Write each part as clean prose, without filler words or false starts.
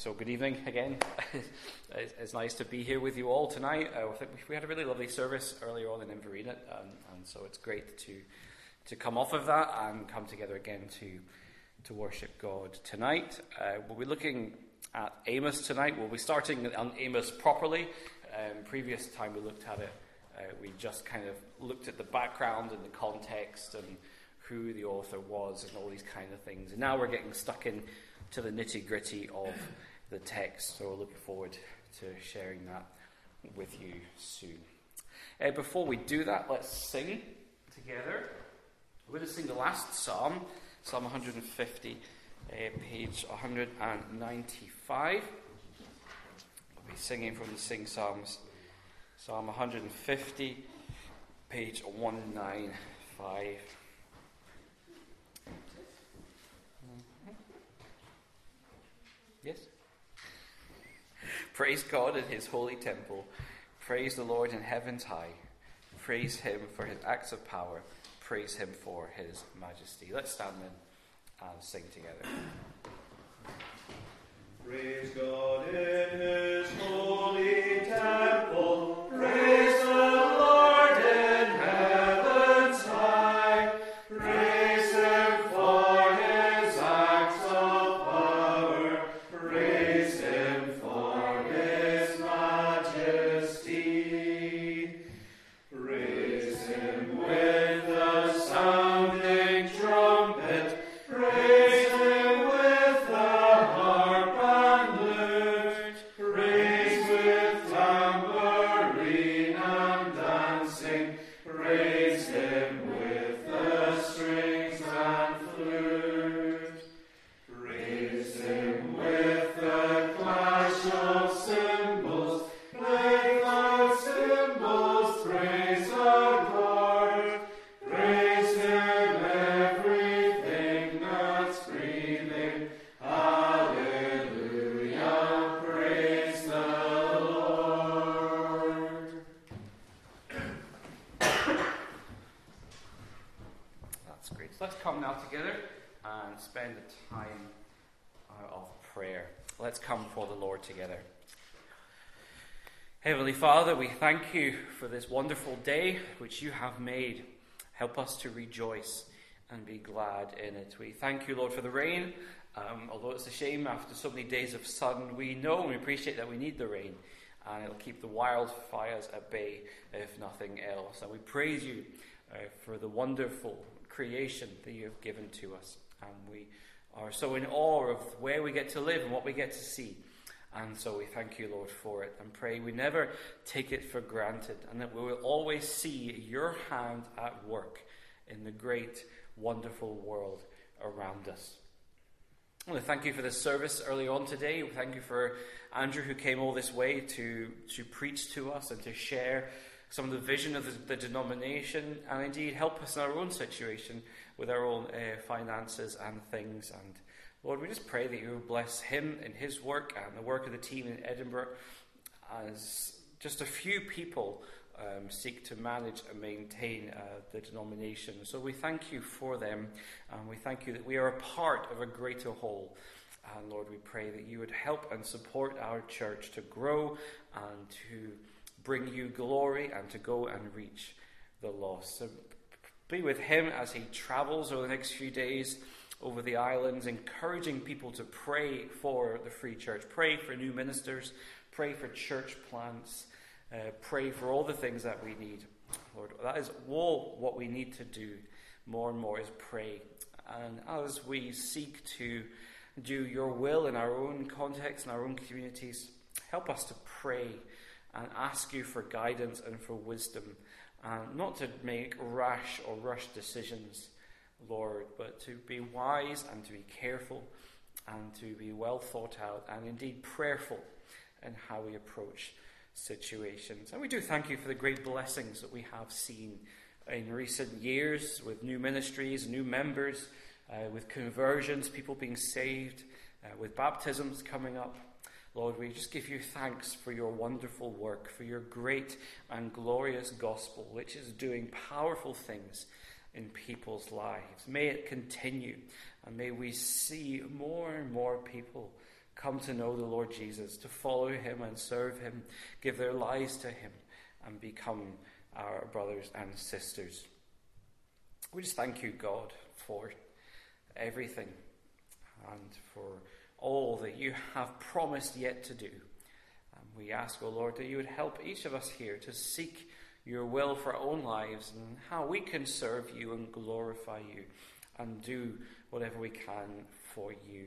So good evening again. It's nice to be here with you all tonight. We had a really lovely service earlier on in Inverina, and so it's great to come off of that and come together again to worship God tonight. We'll be looking at Amos tonight. We'll be starting on Amos properly. Previous time we looked at it, we just kind of looked at the background and the context and who the author was and all these kind of things. And now we're getting stuck in to the nitty-gritty of the text, so we're looking forward to sharing that with you soon. Before we do that, let's sing together. We're going to sing the last psalm, Psalm 150, page 195. We'll be singing from the Sing Psalms, Psalm 150, page 195. Yes? Praise God in his holy temple. Praise the Lord in heaven's high. Praise him for his acts of power. Praise him for his majesty. Let's stand then and sing together. Praise God in his holy temple. Praise the Lord in heaven's high. Praise him for his acts of power. Praise him for his majesty. Praise him with the sounding trumpet. Praise him with the harp and lute. Praise with tambourine and dancing. Praise him with the strings and flute. Praise him with the clash of cymbals. Play loud cymbals, praise the Lord. Praise him, everything that's breathing. Hallelujah, praise the Lord. That's great. So let's come now together and spend the time of prayer. Let's come before the Lord together. Heavenly Father, we thank you for this wonderful day which you have made. Help us to rejoice and be glad in it. We thank you, Lord, for the rain. Although it's a shame after so many days of sun, we know and we appreciate that we need the rain. And it'll keep the wildfires at bay, if nothing else. And we praise you for the wonderful creation that you have given to us. And we are so in awe of where we get to live and what we get to see. And so we thank you, Lord, for it, and pray we never take it for granted, and that we will always see your hand at work in the great, wonderful world around us. I want to thank you for this service early on today. We thank you for Andrew, who came all this way to preach to us and to share some of the vision of the denomination, and indeed help us in our own situation with our own finances and things. And Lord, we just pray that you will bless him in his work and the work of the team in Edinburgh as just a few people seek to manage and maintain the denomination. So we thank you for them, and we thank you that we are a part of a greater whole. And Lord, we pray that you would help and support our church to grow and to bring you glory and to go and reach the lost. So be with him as he travels over the next few days over the islands, encouraging people to pray for the Free Church, pray for new ministers, pray for church plants, pray for all the things that we need. Lord, that is all what we need to do more and more, is pray. And as we seek to do your will in our own context, in our own communities, help us to pray and ask you for guidance and for wisdom, and not to make rash or rushed decisions, Lord, but to be wise and to be careful and to be well thought out and indeed prayerful in how we approach situations. And we do thank you for the great blessings that we have seen in recent years with new ministries, new members, with conversions, people being saved, with baptisms coming up. Lord, we just give you thanks for your wonderful work, for your great and glorious gospel, which is doing powerful things in people's lives. May it continue, and may we see more and more people come to know the Lord Jesus, to follow him and serve him, give their lives to him, and become our brothers and sisters. We just thank you, God, for everything and for all that you have promised yet to do. And we ask, O Lord, that you would help each of us here to seek your will for our own lives and how we can serve you and glorify you and do whatever we can for you.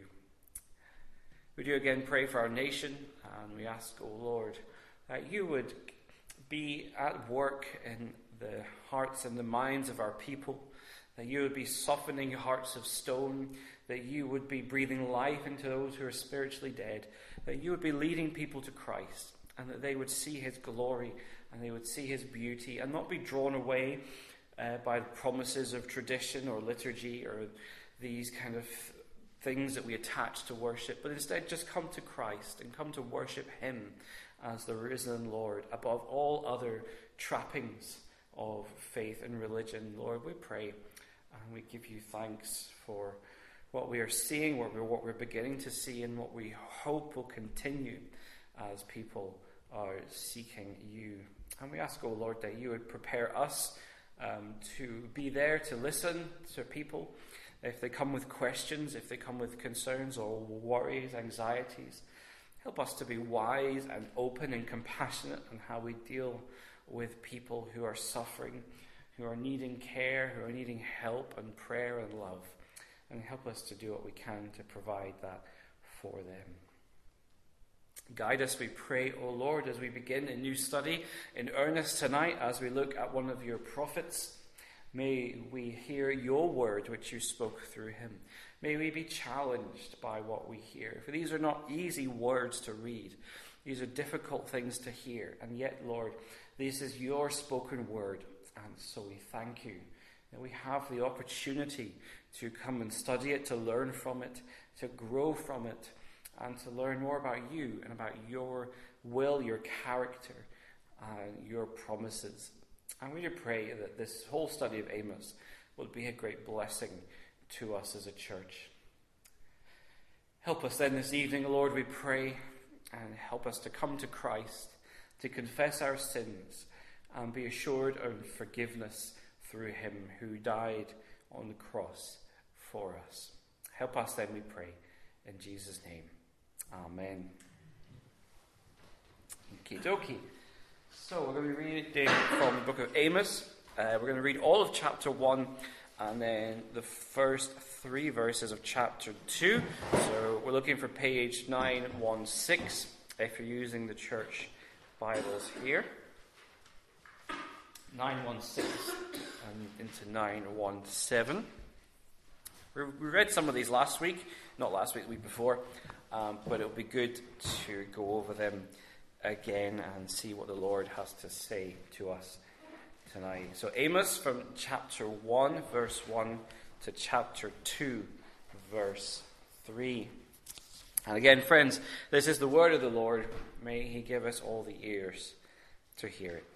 We do again pray for our nation, and we ask, O Lord, that you would be at work in the hearts and the minds of our people, that you would be softening hearts of stone, that you would be breathing life into those who are spiritually dead, that you would be leading people to Christ, and that they would see his glory and they would see his beauty and not be drawn away by the promises of tradition or liturgy or these kind of things that we attach to worship, but instead just come to Christ and come to worship him as the risen Lord above all other trappings of faith and religion. Lord, we pray and we give you thanks for what we are seeing, what we're beginning to see, and what we hope will continue as people are seeking you. And we ask, O Lord, that you would prepare us to be there to listen to people if they come with questions, if they come with concerns or worries, anxieties. Help us to be wise and open and compassionate in how we deal with people who are suffering, who are needing care, who are needing help and prayer and love. And help us to do what we can to provide that for them. Guide us, we pray, O Lord, as we begin a new study in earnest tonight, as we look at one of your prophets. May we hear your word, which you spoke through him. May we be challenged by what we hear. For these are not easy words to read. These are difficult things to hear. And yet, Lord, this is your spoken word. And so we thank you that we have the opportunity to come and study it, to learn from it, to grow from it, and to learn more about you and about your will, your character, and your promises. And we do pray that this whole study of Amos will be a great blessing to us as a church. Help us then this evening, Lord, we pray, and help us to come to Christ, to confess our sins, and be assured of forgiveness through him who died on the cross for us. Help us then, we pray, in Jesus' name. Amen. Okie dokie. So we're going to be reading from the book of Amos. We're going to read all of chapter 1 and then the first 3 verses of chapter 2. So we're looking for page 916 if you're using the church Bibles here. 916 and into 917. We read some of these last week, not last week, the week before, but it'll be good to go over them again and see what the Lord has to say to us tonight. So Amos from chapter 1, verse 1 to chapter 2, verse 3. And again, friends, this is the word of the Lord. May he give us all the ears to hear it.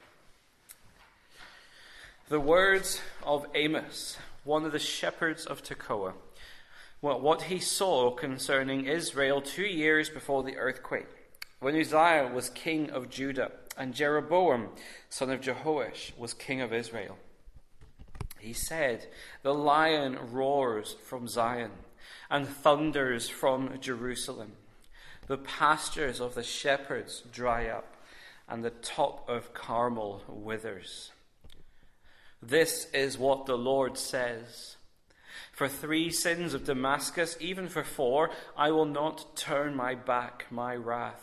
The words of Amos, one of the shepherds of Tekoa, what he saw concerning Israel 2 years before the earthquake, when Uzziah was king of Judah, and Jeroboam, son of Jehoash, was king of Israel. He said, "The lion roars from Zion, and thunders from Jerusalem. The pastures of the shepherds dry up, and the top of Carmel withers. This is what the Lord says. For 3 sins of Damascus, even for 4, I will not turn back my wrath.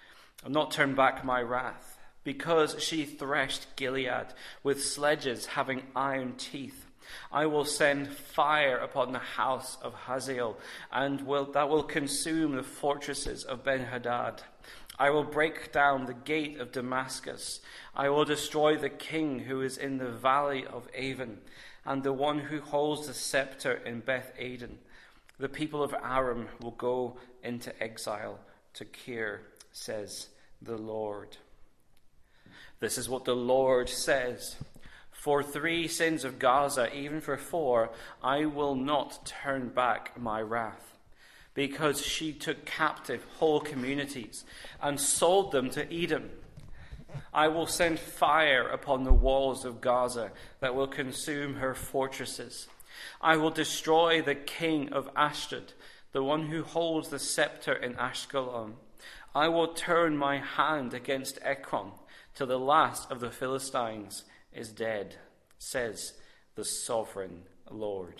Because she threshed Gilead with sledges having iron teeth, I will send fire upon the house of Hazael, and that will consume the fortresses of Ben-Hadad. I will break down the gate of Damascus. I will destroy the king who is in the valley of Avon, and the one who holds the scepter in Beth-Aden. The people of Aram will go into exile to Kir, says the Lord." This is what the Lord says. For 3 sins of Gaza, even for 4, I will not turn back my wrath. because she took captive whole communities and sold them to Edom. I will send fire upon the walls of Gaza that will consume her fortresses. I will destroy the king of Ashdod, the one who holds the scepter in Ashkelon. I will turn my hand against Ekron till the last of the Philistines is dead, says the sovereign Lord.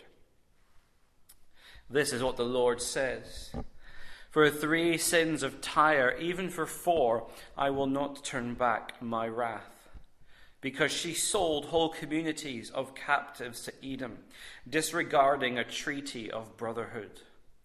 This is what the Lord says. For 3 sins of Tyre, even for 4, I will not turn back my wrath. Because she sold whole communities of captives to Edom, disregarding a treaty of brotherhood.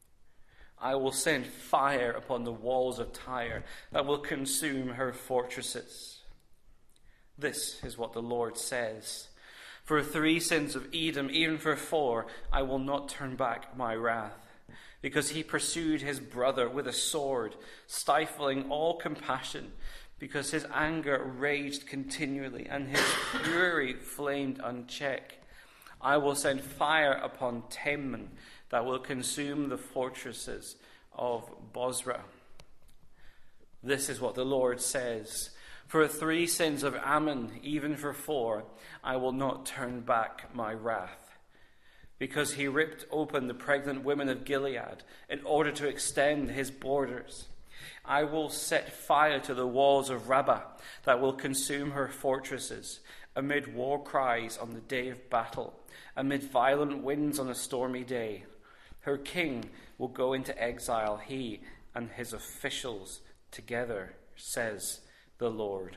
I will send fire upon the walls of Tyre that will consume her fortresses. This is what the Lord says. For 3 sins of Edom, even for 4, I will not turn back my wrath. Because he pursued his brother with a sword, stifling all compassion, because his anger raged continually, and his fury flamed unchecked. I will send fire upon Teman that will consume the fortresses of Bozrah. This is what the Lord says. For 3 sins of Ammon, even for 4, I will not turn back my wrath. Because he ripped open the pregnant women of Gilead in order to extend his borders. I will set fire to the walls of Rabbah that will consume her fortresses, amid war cries on the day of battle, amid violent winds on a stormy day. Her king will go into exile, he and his officials together, says the Lord.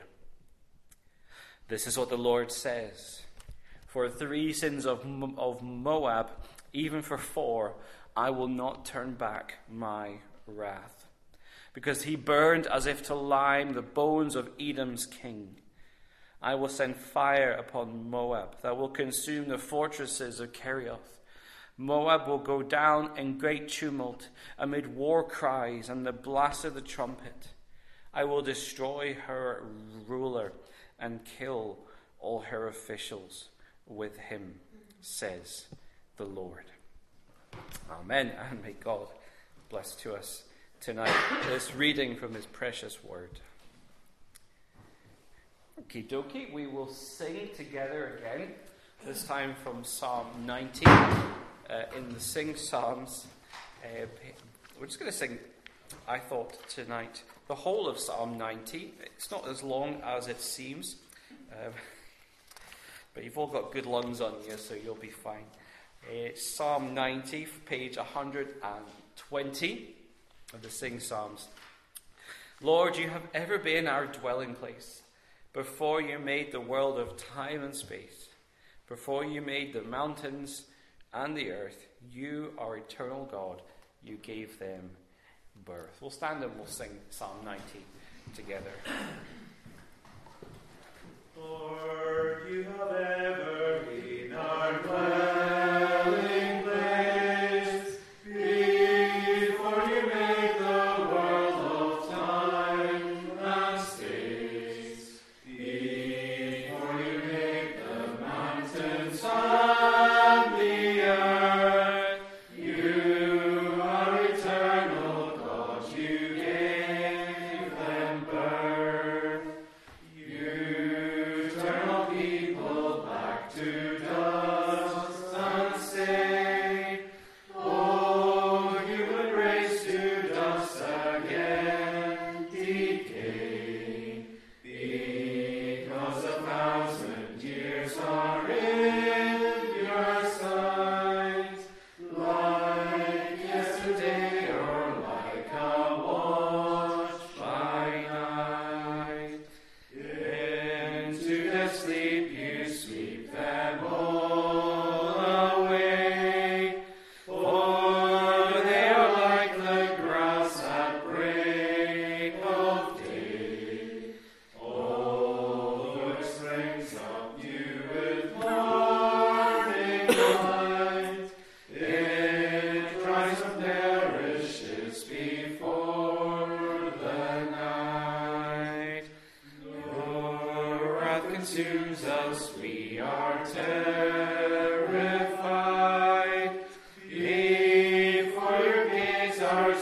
This is what the Lord says. For 3 sins of Moab, even for 4, I will not turn back my wrath. Because he burned as if to lime the bones of Edom's king. I will send fire upon Moab that will consume the fortresses of Kerioth. Moab will go down in great tumult amid war cries and the blast of the trumpet. I will destroy her ruler and kill all her officials with him, says the Lord. Amen. And may God bless to us tonight this reading from his precious word. Okie dokie, we will sing together again, this time from Psalm 90. In the Sing Psalms, we're just going to sing, I thought, tonight, the whole of Psalm 90. It's not as long as it seems, but you've all got good lungs on you, so you'll be fine. It's Psalm 90, page 120 of the Sing Psalms. Lord, you have ever been our dwelling place. Before you made the world of time and space, before you made the mountains and the earth, you are eternal God. You gave them birth. We'll stand and we'll sing Psalm 90 together. Lord, you have ever been our dwelling place. Before you made the world of time and space, before you made the mountains and the earth, you are eternal God. You gave them birth. You turn all people back to dust and say, oh, human race to dust again decay, because 1,000 years are in your sight, like yesterday or like a watch by night. Into their sleep you sweep them all away, for they are like the grass at break of day. All work springs up new with morning light. It dries and perishes before the night. Your wrath consumes us, we are terrified. Before your gates our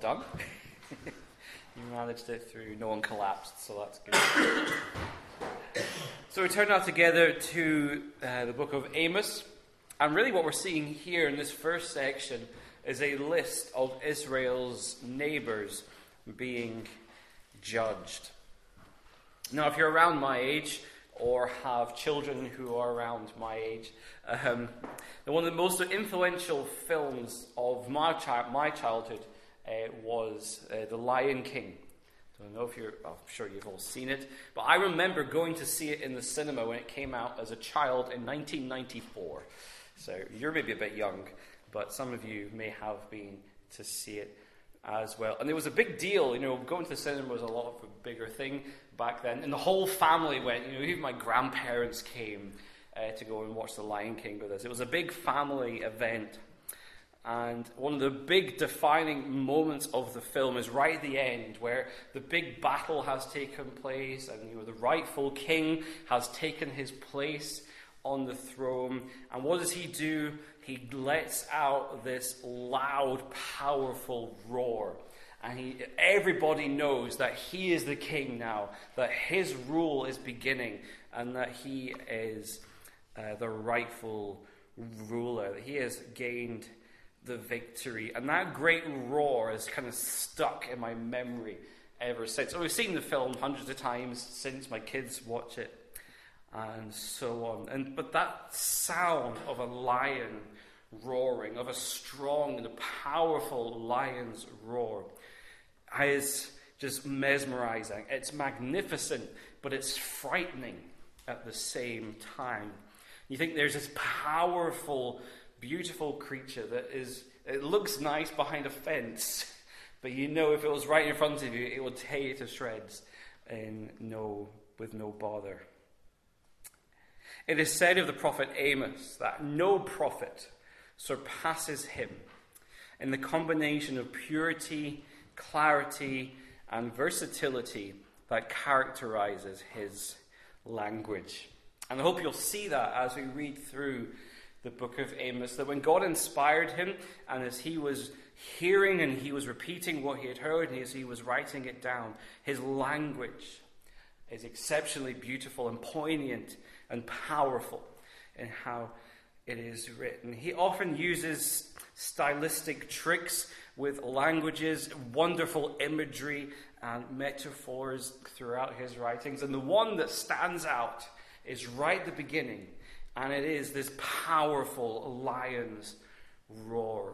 done. You managed it through, no one collapsed, so that's good. So we turn now together to the book of Amos. And really what we're seeing here in this first section is a list of Israel's neighbours being judged. Now, if you're around my age, or have children who are around my age, one of the most influential films of my childhood was The Lion King. I don't know if I'm sure you've all seen it, but I remember going to see it in the cinema when it came out as a child in 1994. So you're maybe a bit young, but some of you may have been to see it as well. And it was a big deal, going to the cinema was a lot of a bigger thing back then. And the whole family went, even my grandparents came to go and watch The Lion King with us. It was a big family event. And one of the big defining moments of the film is right at the end, where the big battle has taken place, and the rightful king has taken his place on the throne. And what does he do? He lets out this loud, powerful roar. And everybody knows that he is the king now, that his rule is beginning, and that he is the rightful ruler, that he has gained the victory. And that great roar is kind of stuck in my memory ever since. So we've seen the film hundreds of times since my kids watch it, and so on. But that sound of a lion roaring, of a strong and powerful lion's roar, is just mesmerizing. It's magnificent, but it's frightening at the same time. You think there's this powerful, beautiful creature it looks nice behind a fence, but if it was right in front of you, it would tear you to shreds with no bother. It is said of the prophet Amos that no prophet surpasses him in the combination of purity, clarity, and versatility that characterizes his language. And I hope you'll see that as we read through the book of Amos, that when God inspired him, and as he was hearing and he was repeating what he had heard, and as he was writing it down, his language is exceptionally beautiful and poignant and powerful in how it is written. He often uses stylistic tricks with languages, wonderful imagery and metaphors throughout his writings. And the one that stands out is right at the beginning, and it is this powerful lion's roar.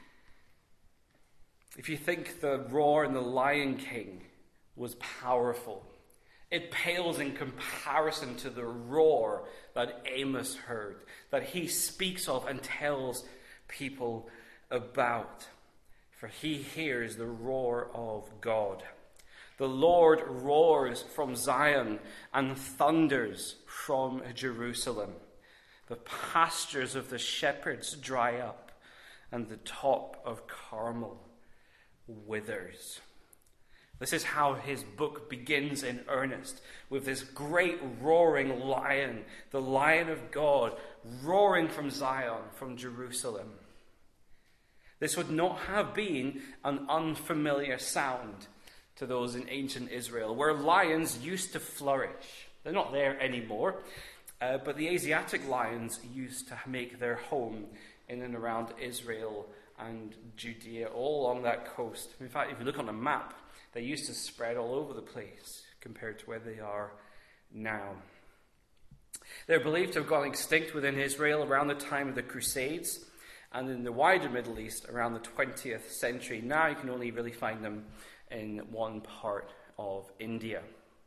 If you think the roar in The Lion King was powerful, it pales in comparison to the roar that Amos heard, that he speaks of and tells people about. For he hears the roar of God. The Lord roars from Zion and thunders from Jerusalem. The pastures of the shepherds dry up, and the top of Carmel withers. This is how his book begins in earnest, with this great roaring lion, the Lion of God, roaring from Zion, from Jerusalem. This would not have been an unfamiliar sound to those in ancient Israel, where lions used to flourish. They're not there anymore, but the Asiatic lions used to make their home in and around Israel and Judea, all along that coast. In fact, if you look on a map, they used to spread all over the place compared to where they are now. They're believed to have gone extinct within Israel around the time of the Crusades, and in the wider Middle East around the 20th century. Now you can only really find them in one part of India.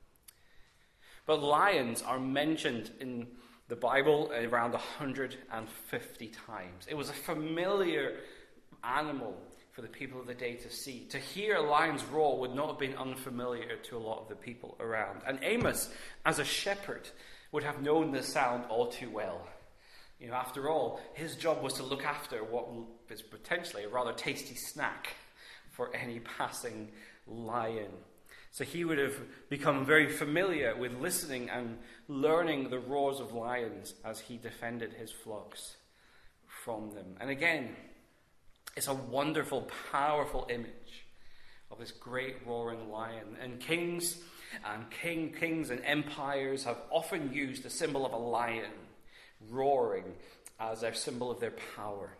But lions are mentioned in the Bible around 150 times. It was a familiar animal for the people of the day to see. To hear a lion's roar would not have been unfamiliar to a lot of the people around. And Amos, as a shepherd, would have known the sound all too well. After all, his job was to look after what is potentially a rather tasty snack for any passing lion. So he would have become very familiar with listening and learning the roars of lions as he defended his flocks from them. And again, it's a wonderful, powerful image of this great roaring lion. And kings and empires have often used the symbol of a lion roaring as their symbol of their power.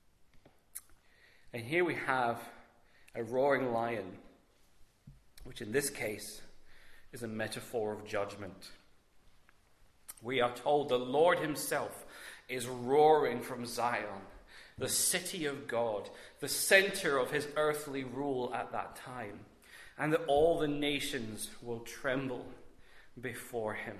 And here we have a roaring lion, which in this case is a metaphor of judgment. We are told the Lord himself is roaring from Zion, the city of God, the center of his earthly rule at that time, and that all the nations will tremble before him.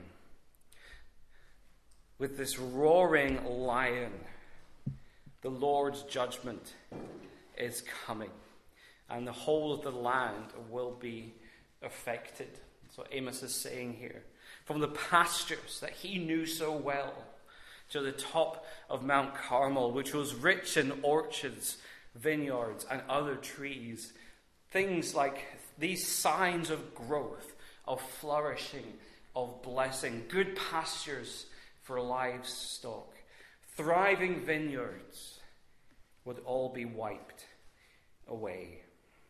With this roaring lion, the Lord's judgment is coming, and the whole of the land will be affected. That's what Amos is saying here. From the pastures that he knew so well, to the top of Mount Carmel, which was rich in orchards, vineyards, and other trees. Things like these signs of growth, of flourishing, of blessing, good pastures for livestock, thriving vineyards would all be wiped away.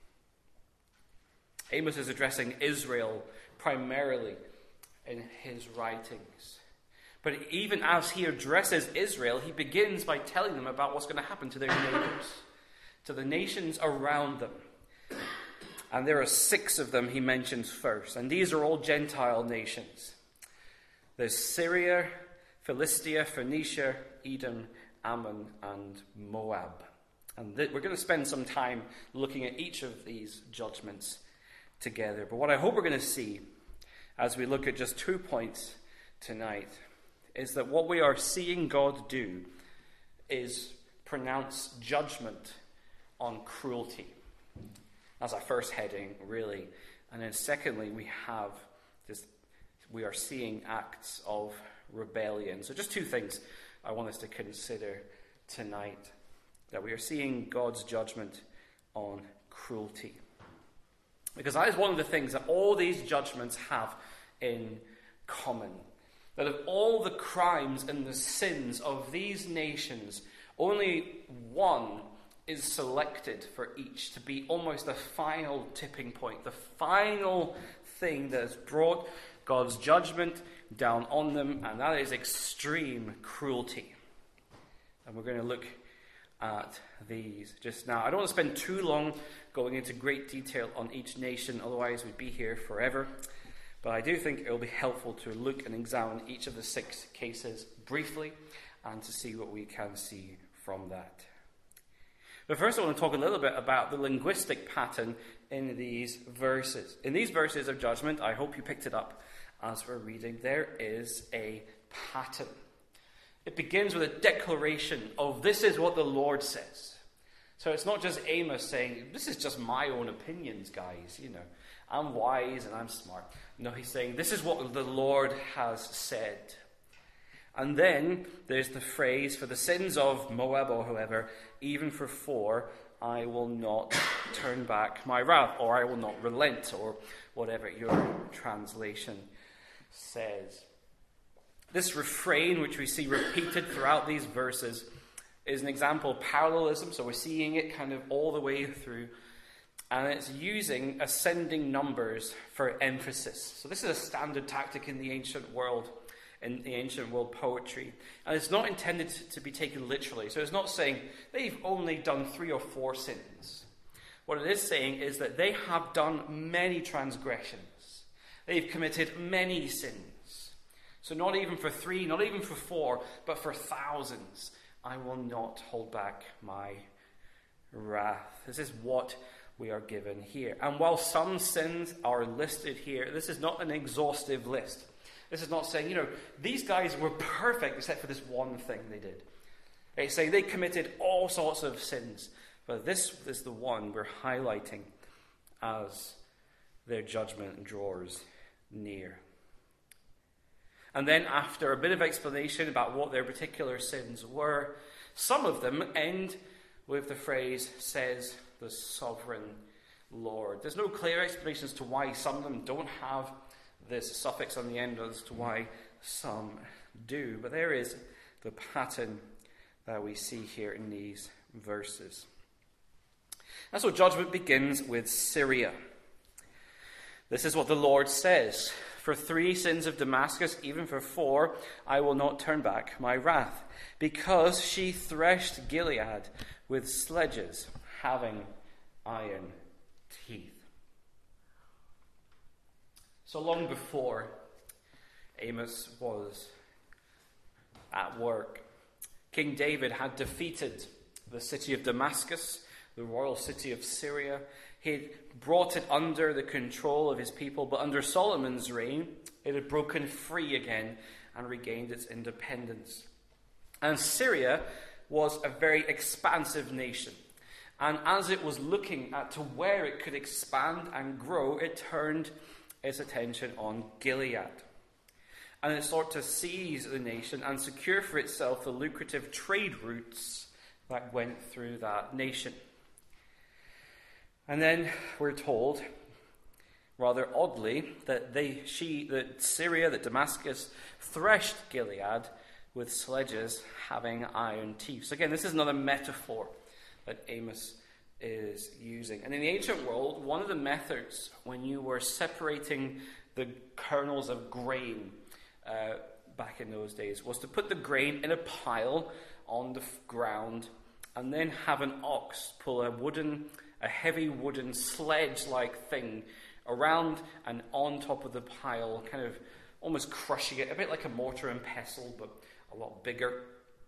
Amos is addressing Israel primarily in his writings. But even as he addresses Israel, he begins by telling them about what's going to happen to their neighbors, to the nations around them. And there are 6 of them he mentions first. And these are all Gentile nations. There's Syria, Philistia, Phoenicia, Edom, Ammon, and Moab. And we're going to spend some time looking at each of these judgments together. But what I hope we're going to see as we look at just 2 points tonight is that what we are seeing God do is pronounce judgment on cruelty. That's our first heading, really. And then secondly, we are seeing acts of rebellion. So just 2 things I want us to consider tonight. That we are seeing God's judgment on cruelty. Because that is one of the things that all these judgments have in common. That of all the crimes and the sins of these nations, only one is selected for each to be almost the final tipping point, the final thing that has brought God's judgment down on them, and that is extreme cruelty. And we're going to look at these just now. I don't want to spend too long going into great detail on each nation, otherwise we'd be here forever. But I do think it will be helpful to look and examine each of the 6 cases briefly and to see what we can see from that. But first I want to talk a little bit about the linguistic pattern in these verses. In these verses of judgment, I hope you picked it up as we're reading, there is a pattern. It begins with a declaration of this is what the Lord says. So it's not just Amos saying, this is just my own opinions, guys, I'm wise and I'm smart. No, he's saying, this is what the Lord has said. And then there's the phrase, for the sins of Moab or whoever, even for 4, I will not turn back my wrath, or I will not relent, or whatever your translation says. This refrain, which we see repeated throughout these verses, is an example of parallelism. So we're seeing it kind of all the way through. And it's using ascending numbers for emphasis. So this is a standard tactic in the ancient world poetry. And it's not intended to be taken literally. So it's not saying they've only done 3 or 4 sins. What it is saying is that they have done many transgressions. They've committed many sins. So not even for 3, not even for 4, but for thousands, I will not hold back my wrath. This is what we are given here. And while some sins are listed here, this is not an exhaustive list. This is not saying, these guys were perfect except for this one thing they did. It's saying they committed all sorts of sins. But this is the one we're highlighting as their judgment draws near. And then after a bit of explanation about what their particular sins were, some of them end with the phrase, says the sovereign Lord. There's no clear explanation as to why some of them don't have this suffix on the end, as to why some do. But there is the pattern that we see here in these verses. And so judgment begins with Syria. This is what the Lord says: "For 3 sins of Damascus, even for 4, I will not turn back my wrath, because she threshed Gilead with sledges having iron teeth." So long before Amos was at work, King David had defeated the city of Damascus, the royal city of Syria. He had brought it under the control of his people, but under Solomon's reign, it had broken free again and regained its independence. And Syria was a very expansive nation. And as it was looking at to where it could expand and grow, it turned its attention on Gilead. And it sought to seize the nation and secure for itself the lucrative trade routes that went through that nation. And then we're told, rather oddly, that Syria, that Damascus, threshed Gilead with sledges having iron teeth. So again, this is another metaphor that Amos is using. And in the ancient world, one of the methods when you were separating the kernels of grain back in those days was to put the grain in a pile on the ground and then have an ox pull a heavy wooden sledge-like thing around and on top of the pile, kind of almost crushing it, a bit like a mortar and pestle, but a lot bigger.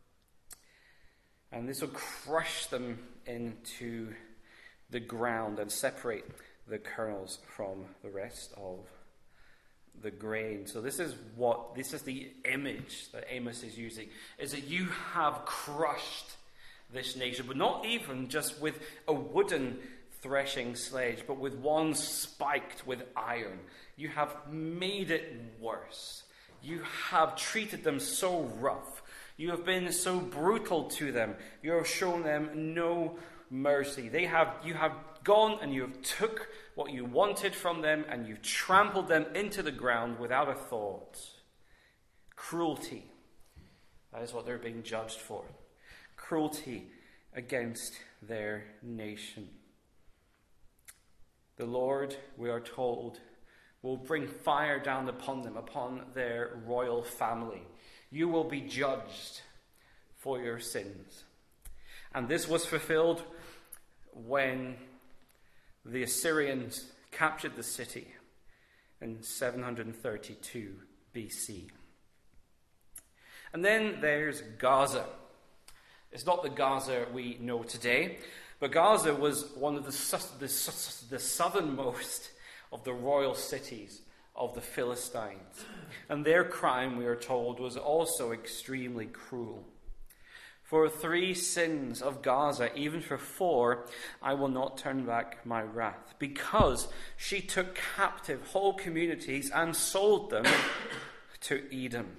And this would crush them into the ground and separate the kernels from the rest of the grain. So this is the image that Amos is using, is that you have crushed this nation, but not even just with a wooden threshing sledge, but with one spiked with iron. You have made it worse. You have treated them so rough. You have been so brutal to them. You have shown them no mercy. You have gone and you have took what you wanted from them and you've trampled them into the ground without a thought. Cruelty. That is what they're being judged for. Cruelty against their nation. The Lord, we are told, will bring fire down upon them, upon their royal family. You will be judged for your sins. And this was fulfilled when the Assyrians captured the city in 732 BC. And then there's Gaza. It's not the Gaza we know today, but Gaza was one of the southernmost of the royal cities of the Philistines. And their crime, we are told, was also extremely cruel. For 3 sins of Gaza, even for 4, I will not turn back my wrath, because she took captive whole communities and sold them to Edom.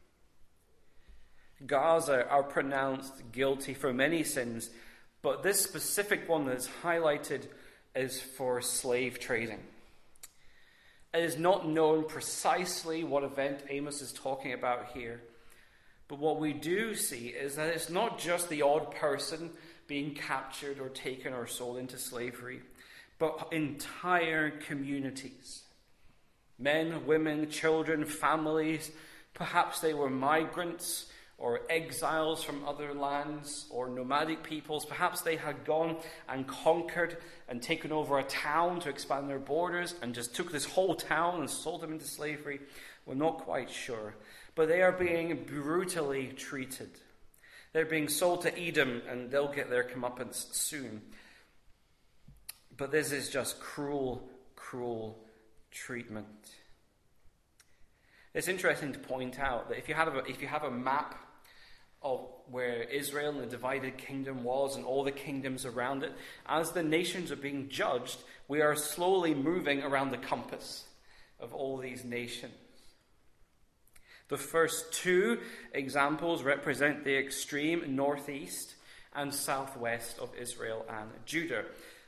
Gaza are pronounced guilty for many sins, but this specific one that is highlighted is for slave trading. It is not known precisely what event Amos is talking about here, but what we do see is that it's not just the odd person being captured or taken or sold into slavery, but entire communities. Men, women, children, families, perhaps they were migrants or exiles from other lands, or nomadic peoples. Perhaps they had gone and conquered and taken over a town to expand their borders and just took this whole town and sold them into slavery. We're not quite sure. But they are being brutally treated. They're being sold to Edom, and they'll get their comeuppance soon. But this is just cruel, cruel treatment. It's interesting to point out that if you have a map of where Israel and the divided kingdom was and all the kingdoms around it, as the nations are being judged, we are slowly moving around the compass of all these nations. The first 2 examples represent the extreme northeast and southwest of Israel and Judah.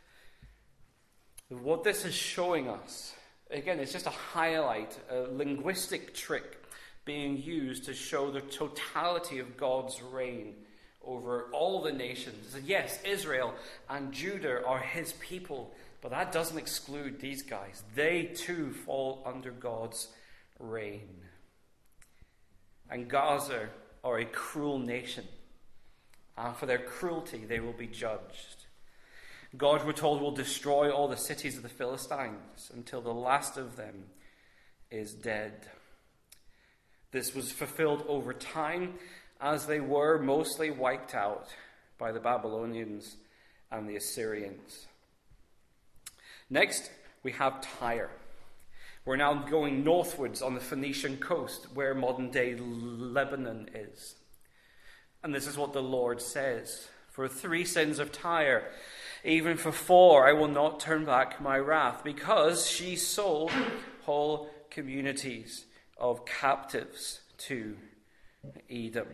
What this is showing us, again, it's just a highlight, a linguistic trick being used to show the totality of God's reign over over all the nations. And yes, Israel and Judah are his people, but that doesn't exclude these guys. They too fall under God's reign. And Gaza are a cruel nation. And for their cruelty, they will be judged. God, we're told, will destroy all the cities of the Philistines until the last of them is dead. This was fulfilled over time as they were mostly wiped out by the Babylonians and the Assyrians. Next, we have Tyre. We're now going northwards on the Phoenician coast where modern-day Lebanon is. And this is what the Lord says. For 3 sins of Tyre, even for 4, I will not turn back my wrath, because she sold whole communities of captives to Edom.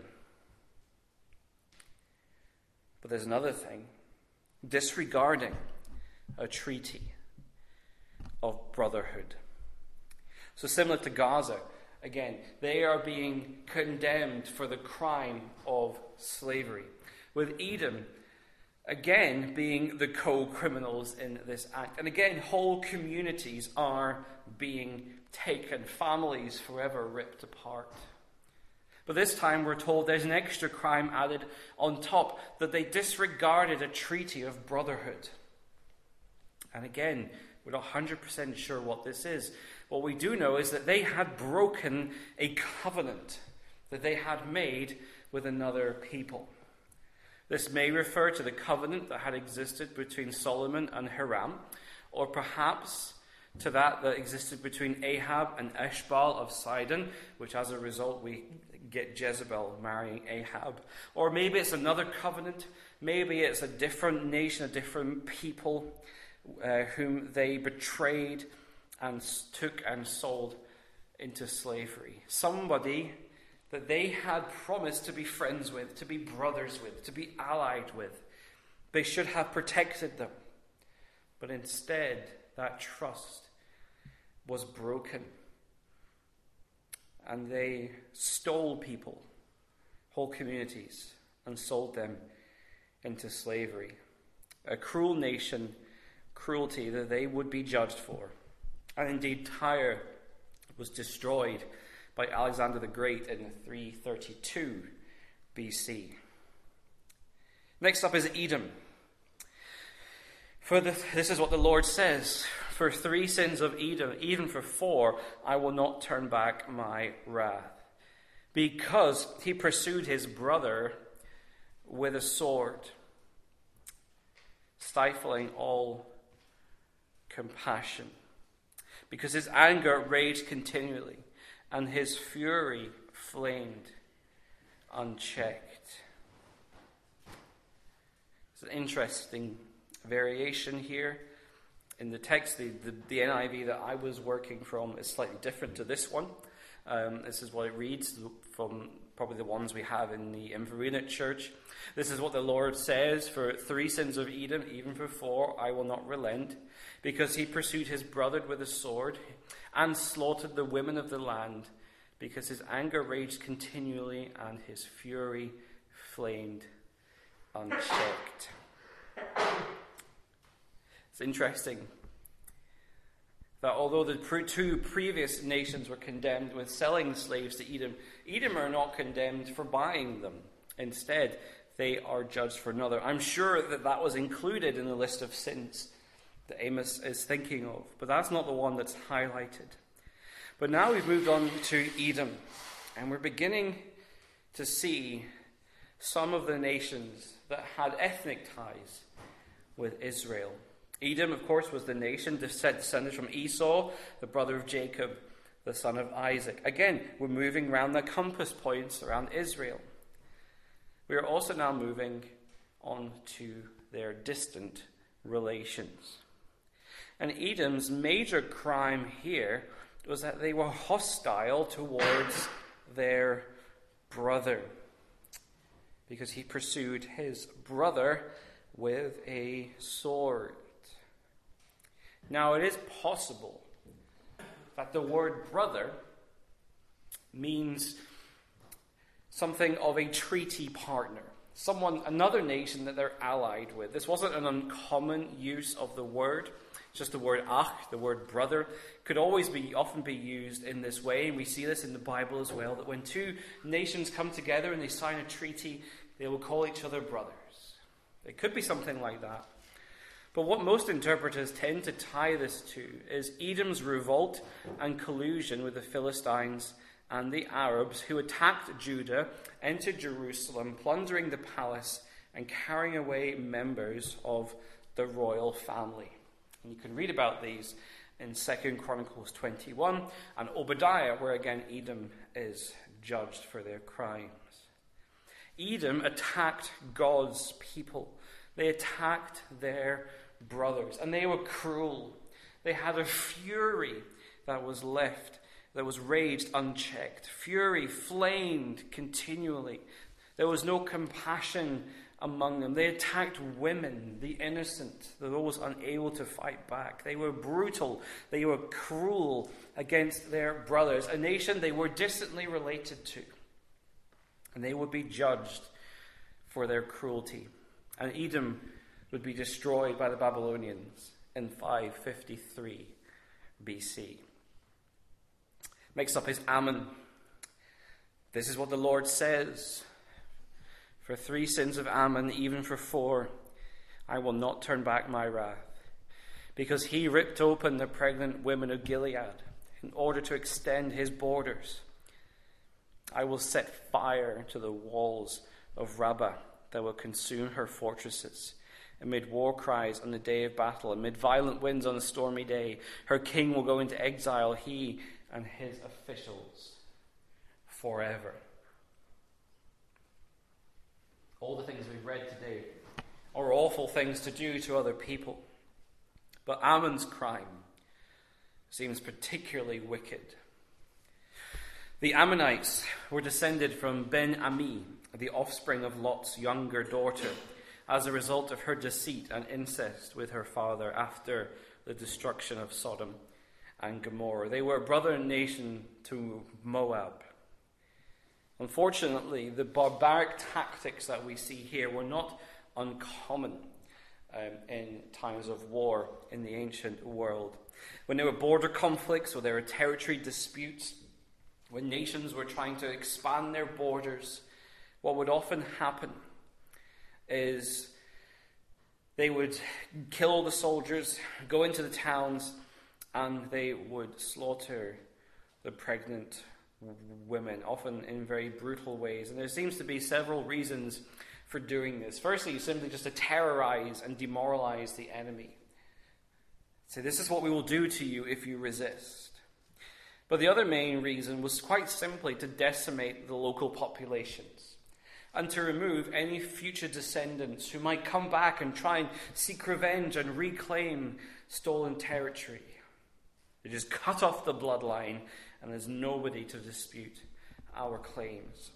But there's another thing. Disregarding a treaty of brotherhood. So similar to Gaza, again, they are being condemned for the crime of slavery. With Edom, again, being the co-criminals in this act. And again, whole communities are being taken, families forever ripped apart. But this time we're told there's an extra crime added on top, that they disregarded a treaty of brotherhood. And again, we're not 100% sure what this is. What we do know is that they had broken a covenant that they had made with another people. This may refer to the covenant that had existed between Solomon and Hiram, or perhaps to that existed between Ahab and Eshbal of Sidon, which as a result we get Jezebel marrying Ahab. Or maybe it's another covenant, maybe it's a different nation, a different people whom they betrayed and took and sold into slavery. Somebody that they had promised to be friends with, to be brothers with, to be allied with. They should have protected them. But instead, that trust was broken. And they stole people, whole communities, and sold them into slavery. A cruel nation, cruelty that they would be judged for. And indeed, Tyre was destroyed by Alexander the Great in 332 BC. Next up is Edom. This is what the Lord says. For 3 sins of Edom, even for 4, I will not turn back my wrath. Because he pursued his brother with a sword, stifling all compassion. Because his anger raged continually, and his fury flamed unchecked. It's an interesting variation here. In the text, the NIV that I was working from is slightly different to this one. This is what it reads from probably the ones we have in the Inverenate Church. This is what the Lord says, for 3 sins of Edom, even for 4, I will not relent, because he pursued his brother with a sword and slaughtered the women of the land, because his anger raged continually and his fury flamed unchecked. It's interesting that although the 2 previous nations were condemned with selling slaves to Edom, Edom are not condemned for buying them. Instead, they are judged for another. I'm sure that was included in the list of sins that Amos is thinking of, but that's not the one that's highlighted. But now we've moved on to Edom, and we're beginning to see some of the nations that had ethnic ties with Israel. Edom, of course, was the nation descended from Esau, the brother of Jacob, the son of Isaac. Again, we're moving around the compass points around Israel. We are also now moving on to their distant relations. And Edom's major crime here was that they were hostile towards their brother, because he pursued his brother with a sword. Now, it is possible that the word brother means something of a treaty partner, another nation that they're allied with. This wasn't an uncommon use of the word. Just the word ach, the word brother, could often be used in this way. And we see this in the Bible as well, that when two nations come together and they sign a treaty, they will call each other brothers. It could be something like that. But what most interpreters tend to tie this to is Edom's revolt and collusion with the Philistines and the Arabs who attacked Judah, entered Jerusalem, plundering the palace and carrying away members of the royal family. And you can read about these in 2 Chronicles 21 and Obadiah, where again Edom is judged for their crimes. Edom attacked God's people. They attacked their brothers, and they were cruel. They had a fury that was raged unchecked. Fury flamed continually. There was no compassion among them. They attacked women, the innocent, those unable to fight back. They were brutal. They were cruel against their brothers, a nation they were distantly related to. And they would be judged for their cruelty. And Edom would be destroyed by the Babylonians in 553 BC. Next up is Ammon. This is what the Lord says. For 3 sins of Ammon, even for 4, I will not turn back my wrath, because he ripped open the pregnant women of Gilead in order to extend his borders. I will set fire to the walls of Rabbah that will consume her fortresses. Amid war cries on the day of battle, amid violent winds on a stormy day, her king will go into exile, he and his officials, forever. All the things we've read today are awful things to do to other people. But Ammon's crime seems particularly wicked. The Ammonites were descended from Ben-Ami, the offspring of Lot's younger daughter, as a result of her deceit and incest with her father after the destruction of Sodom and Gomorrah. They were a brother nation to Moab. Unfortunately, the barbaric tactics that we see here were not uncommon in times of war in the ancient world. When there were border conflicts or there were territory disputes, when nations were trying to expand their borders, what would often happen is they would kill all the soldiers, go into the towns, and they would slaughter the pregnant women, often in very brutal ways. And there seems to be several reasons for doing this. Firstly, simply just to terrorize and demoralize the enemy. Say, this is what we will do to you if you resist. But the other main reason was quite simply to decimate the local populations and to remove any future descendants who might come back and try and seek revenge and reclaim stolen territory. They just cut off the bloodline, and there's nobody to dispute our claims.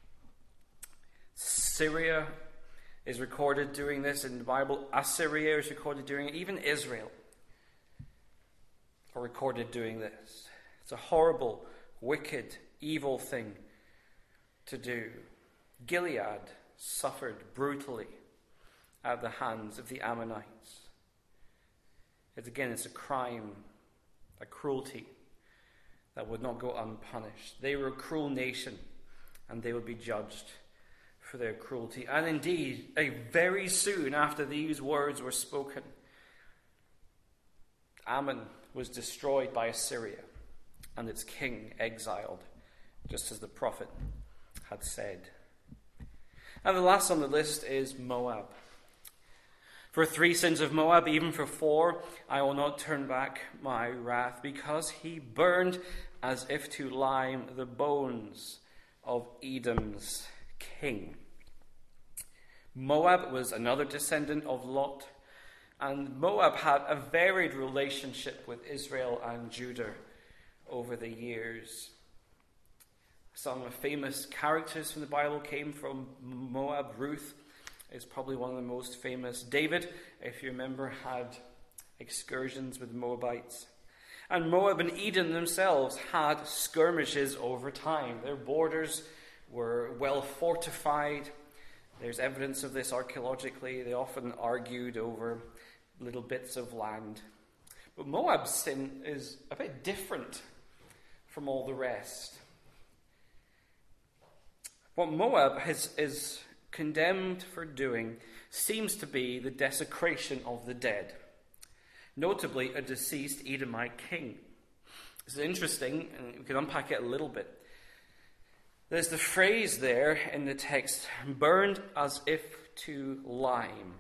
Syria is recorded doing this in the Bible. Assyria is recorded doing it. Even Israel are recorded doing this. It's a horrible, wicked, evil thing to do. Gilead suffered brutally at the hands of the Ammonites. It's a crime, a cruelty that would not go unpunished. They were a cruel nation, and they would be judged for their cruelty. And indeed, very soon after these words were spoken, Ammon was destroyed by Assyria, and its king exiled, just as the prophet had said. And the last on the list is Moab. For 3 sins of Moab, even for 4, I will not turn back my wrath, because he burned as if to lime the bones of Edom's king. Moab was another descendant of Lot, and Moab had a varied relationship with Israel and Judah over the years. Some famous characters from the Bible came from Moab. Ruth is probably one of the most famous. David, if you remember, had excursions with Moabites. And Moab and Edom themselves had skirmishes over time. Their borders were well fortified. There's evidence of this archaeologically. They often argued over little bits of land. But Moab's sin is a bit different from all the rest. What Moab is condemned for doing seems to be the desecration of the dead, notably a deceased Edomite king. This is interesting, and we can unpack it a little bit. There's the phrase there in the text, burned as if to lime.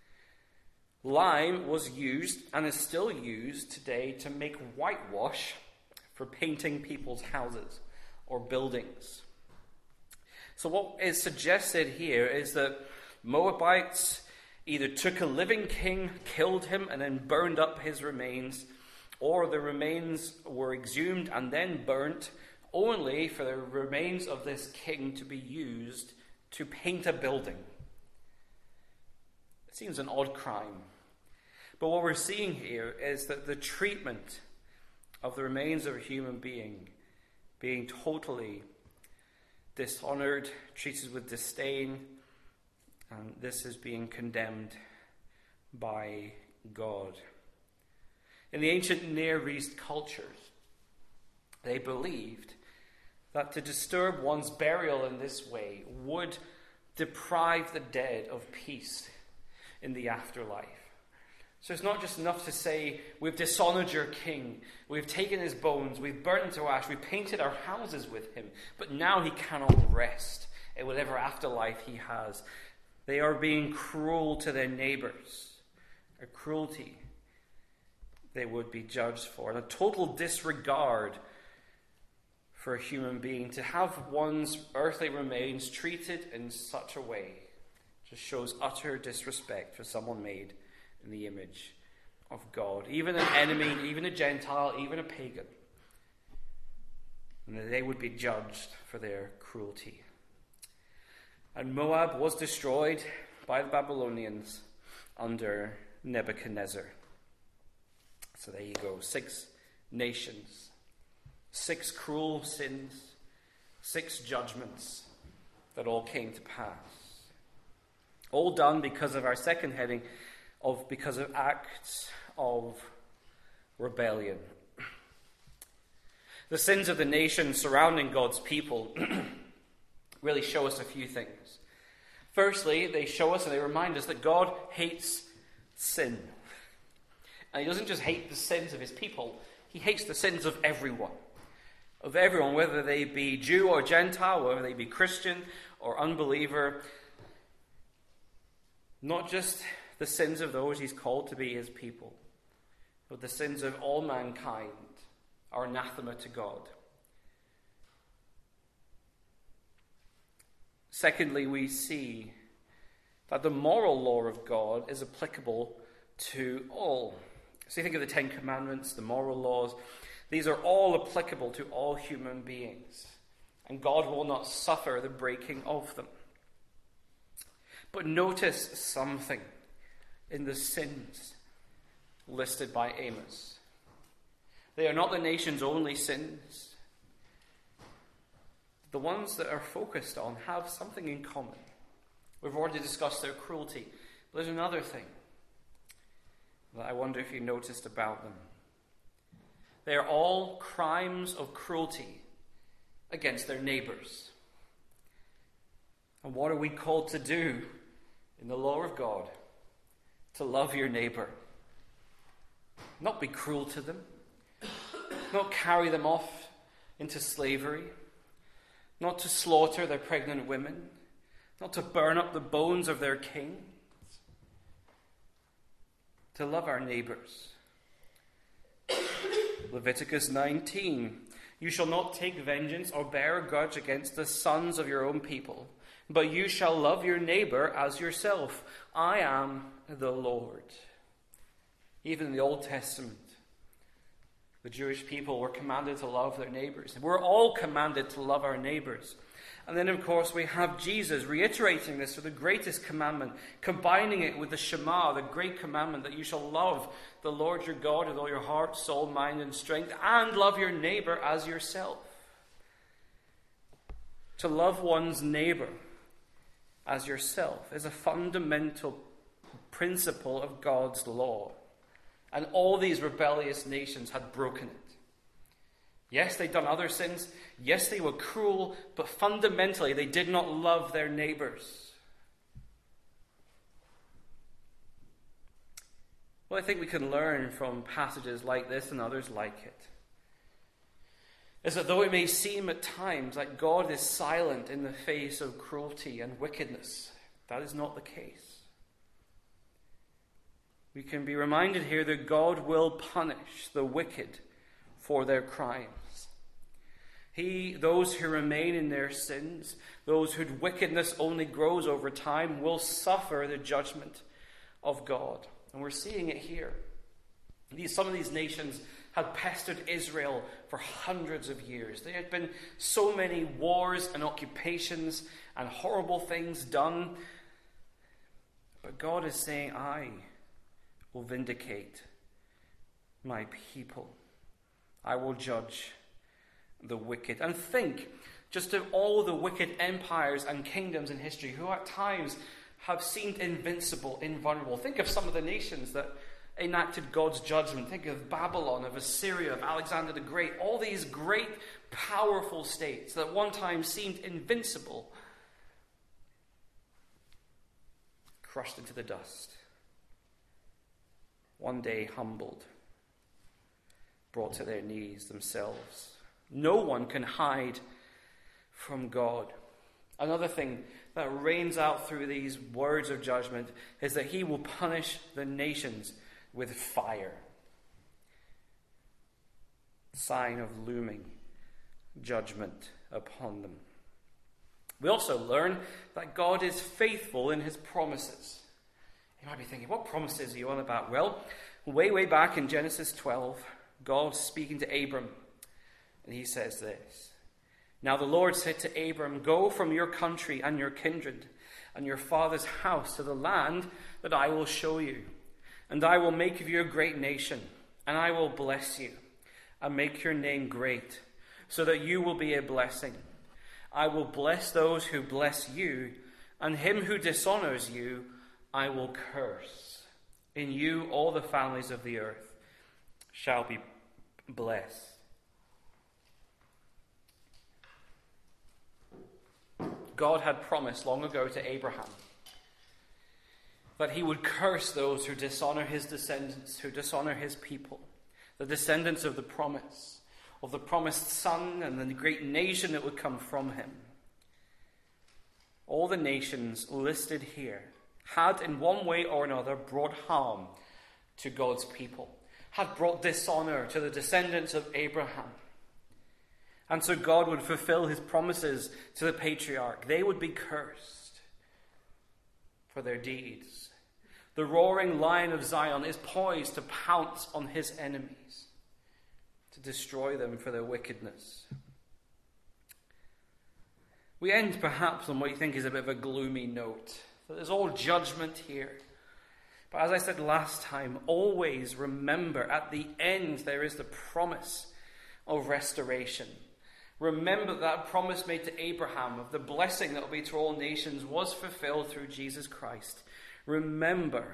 Lime was used and is still used today to make whitewash for painting people's houses or buildings. So what is suggested here is that Moabites either took a living king, killed him, and then burned up his remains, or the remains were exhumed and then burnt, only for the remains of this king to be used to paint a building. It seems an odd crime. But what we're seeing here is that the treatment of the remains of a human being being totally dishonored, treated with disdain, and this is being condemned by God. In the ancient Near East cultures, they believed that to disturb one's burial in this way would deprive the dead of peace in the afterlife. So it's not just enough to say, we've dishonored your king, we've taken his bones, we've burnt him to ash, we've painted our houses with him, but now he cannot rest in whatever afterlife he has. They are being cruel to their neighbors, a cruelty they would be judged for, and a total disregard for a human being. To have one's earthly remains treated in such a way just shows utter disrespect for someone made in the image of God. Even an enemy, even a Gentile, even a pagan. And they would be judged for their cruelty. And Moab was destroyed by the Babylonians under Nebuchadnezzar. So there you go. 6 nations. 6 cruel sins. 6 judgments that all came to pass. All done because of our second heading, because of acts of rebellion. The sins of the nation surrounding God's people really show us a few things. Firstly, they show us and they remind us that God hates sin. And he doesn't just hate the sins of his people, he hates the sins of everyone. Of everyone, whether they be Jew or Gentile, whether they be Christian or unbeliever. Not just the sins of those he's called to be his people, but the sins of all mankind are anathema to God. Secondly, we see that the moral law of God is applicable to all. So you think of the 10 Commandments, the moral laws. These are all applicable to all human beings. And God will not suffer the breaking of them. But notice something in the sins listed by Amos. They are not the nation's only sins. The ones that are focused on have something in common. We've already discussed their cruelty. But there's another thing that I wonder if you noticed about them. They are all crimes of cruelty against their neighbors. And what are we called to do in the law of God? To love your neighbor. Not be cruel to them. Not carry them off into slavery. Not to slaughter their pregnant women. Not to burn up the bones of their kings. To love our neighbors. Leviticus 19. You shall not take vengeance or bear a grudge against the sons of your own people, but you shall love your neighbor as yourself. I am the Lord. Even in the Old Testament, the Jewish people were commanded to love their neighbors. We're all commanded to love our neighbors. And then, of course, we have Jesus reiterating this for the greatest commandment, combining it with the Shema, the great commandment that you shall love the Lord your God with all your heart, soul, mind, and strength, and love your neighbor as yourself. To love one's neighbor as yourself is a fundamental principle of God's law. And all these rebellious nations had broken it. Yes, they'd done other sins. Yes, they were cruel, but fundamentally they did not love their neighbors. Well, I think we can learn from passages like this and others like it is that though it may seem at times like God is silent in the face of cruelty and wickedness, that is not the case. We can be reminded here that God will punish the wicked for their crimes. Those who remain in their sins, those whose wickedness only grows over time, will suffer the judgment of God. And we're seeing it here. Some of these nations had pestered Israel for hundreds of years. There had been so many wars and occupations and horrible things done. But God is saying, I will vindicate my people. I will judge the wicked. And think just of all the wicked empires and kingdoms in history who at times have seemed invincible, invulnerable. Think of some of the nations that enacted God's judgment. Think of Babylon, of Assyria, of Alexander the Great. All these great, powerful states that at one time seemed invincible, crushed into the dust. One day humbled, brought to their knees themselves. No one can hide from God. Another thing that reigns out through these words of judgment is that he will punish the nations with fire. Sign of looming judgment upon them. We also learn that God is faithful in his promises. You might be thinking, what promises are you on about? Well, way back in Genesis 12, God's speaking to Abram, and he says this. Now the Lord said to Abram, go from your country and your kindred and your father's house to the land that I will show you. And I will make of you a great nation, and I will bless you and make your name great, so that you will be a blessing. I will bless those who bless you, and him who dishonors you I will curse. In you all the families of the earth shall be blessed. God had promised long ago to Abraham that he would curse those who dishonor his descendants, who dishonor his people, the descendants of the promised son and the great nation that would come from him. All the nations listed here had in one way or another brought harm to God's people, had brought dishonor to the descendants of Abraham. And so God would fulfill his promises to the patriarch. They would be cursed for their deeds. The roaring lion of Zion is poised to pounce on his enemies, to destroy them for their wickedness. We end perhaps on what you think is a bit of a gloomy note. So there's all judgment here. But as I said last time, always remember at the end there is the promise of restoration. Remember that promise made to Abraham of the blessing that will be to all nations was fulfilled through Jesus Christ. Remember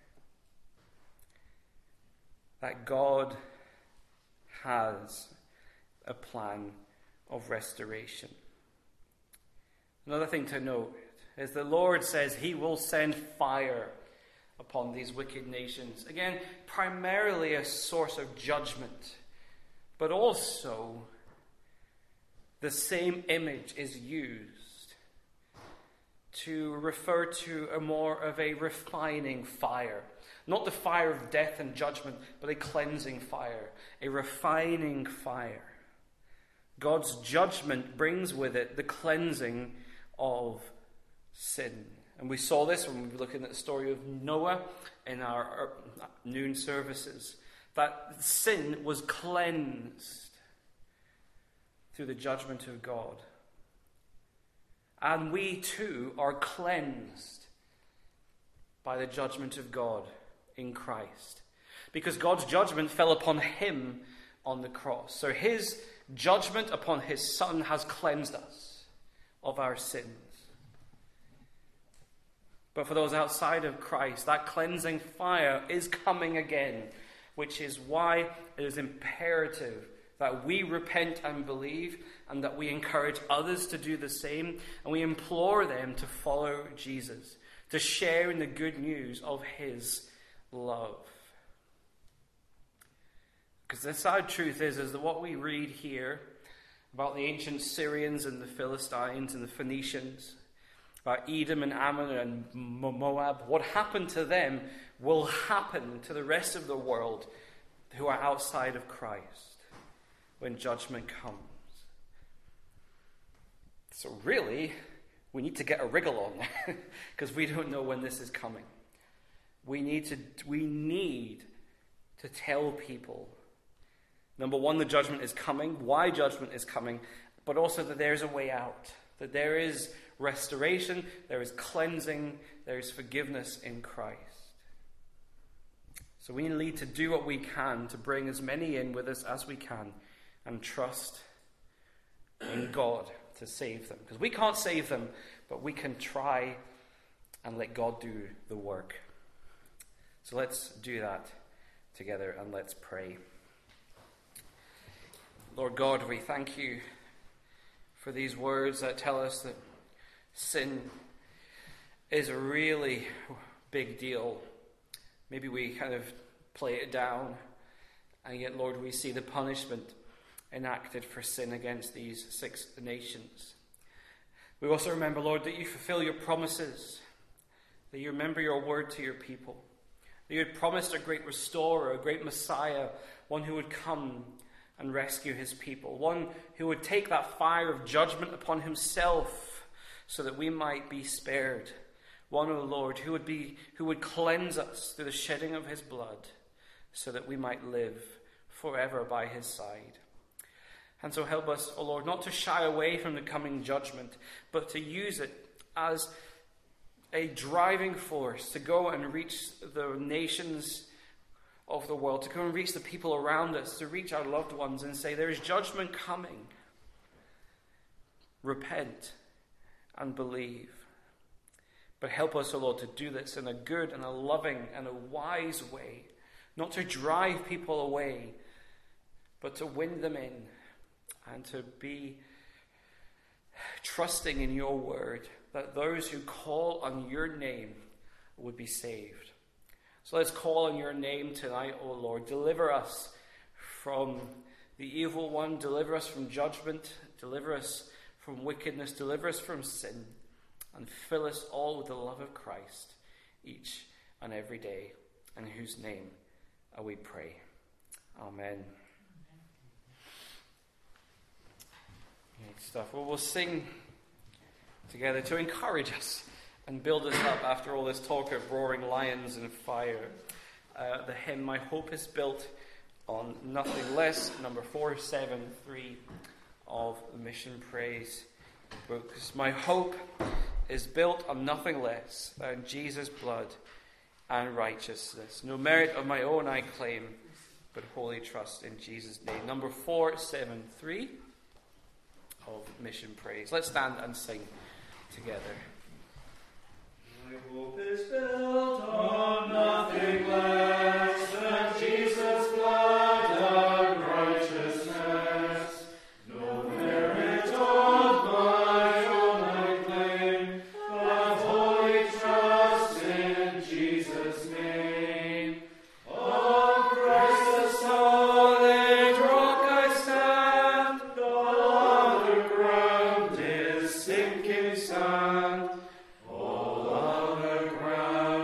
that God has a plan of restoration. Another thing to note is the Lord says he will send fire upon these wicked nations. Again, primarily a source of judgment, but also the same image is used to refer to a more of a refining fire. Not the fire of death and judgment, but a cleansing fire, a refining fire. God's judgment brings with it the cleansing of sin. And we saw this when we were looking at the story of Noah in our noon services, that sin was cleansed through the judgment of God. And we too are cleansed by the judgment of God in Christ. Because God's judgment fell upon him on the cross. So his judgment upon his Son has cleansed us of our sins. But for those outside of Christ, that cleansing fire is coming again, which is why it is imperative that we repent and believe, and that we encourage others to do the same, and we implore them to follow Jesus, to share in the good news of his love. Because the sad truth is that what we read here about the ancient Syrians and the Philistines and the Phoenicians, about Edom and Ammon and Moab, what happened to them will happen to the rest of the world who are outside of Christ when judgment comes. So really, we need to get a wriggle on because we don't know when this is coming. We need to tell people, number one, the judgment is coming, why judgment is coming, but also that there's a way out, that there is restoration, there is cleansing, there is forgiveness in Christ. So we need to do what we can to bring as many in with us as we can and trust in God to save them. Because we can't save them, but we can try and let God do the work. So let's do that together and let's pray. Lord God, we thank you for these words that tell us that sin is a really big deal. Maybe we kind of play it down, and yet, Lord, we see the punishment enacted for sin against these 6 nations. We also remember, Lord, that you fulfill your promises, that you remember your word to your people, that you had promised a great restorer, a great Messiah, one who would come and rescue his people, one who would take that fire of judgment upon himself so that we might be spared. One, O Lord, who would cleanse us through the shedding of his blood so that we might live forever by his side. And so help us, O Lord, not to shy away from the coming judgment, but to use it as a driving force to go and reach the nations of the world, to go and reach the people around us, to reach our loved ones and say, there is judgment coming. Repent and believe. But help us, O Lord, to do this in a good and a loving and a wise way, not to drive people away, but to win them in and to be trusting in your word, that those who call on your name would be saved. So let's call on your name tonight, O Lord. Deliver us from the evil one. Deliver us from judgment. Deliver us from wickedness. Deliver us from sin. And fill us all with the love of Christ each and every day. In whose name we pray. Amen. Great stuff. Well, we'll sing together to encourage us and build us up after all this talk of roaring lions and fire. The hymn, My Hope is Built on Nothing Less, number 473 of the Mission Praise books. My hope is built on nothing less than Jesus' blood and righteousness. No merit of my own I claim, but wholly trust in Jesus' name. Number 473 of Mission Praise. Let's stand and sing together. My hope is built on nothing less than Jesus' blood and righteousness. No merit of my own I claim, but wholly trust in Jesus' name. On Christ the solid rock I stand, all other ground is sinking sand. All other ground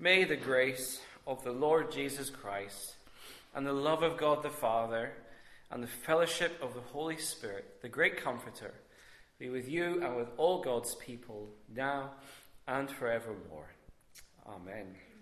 May the grace of the Lord Jesus Christ and the love of God the Father and the fellowship of the Holy Spirit, the great Comforter, be with you and with all God's people now and forevermore. Amen.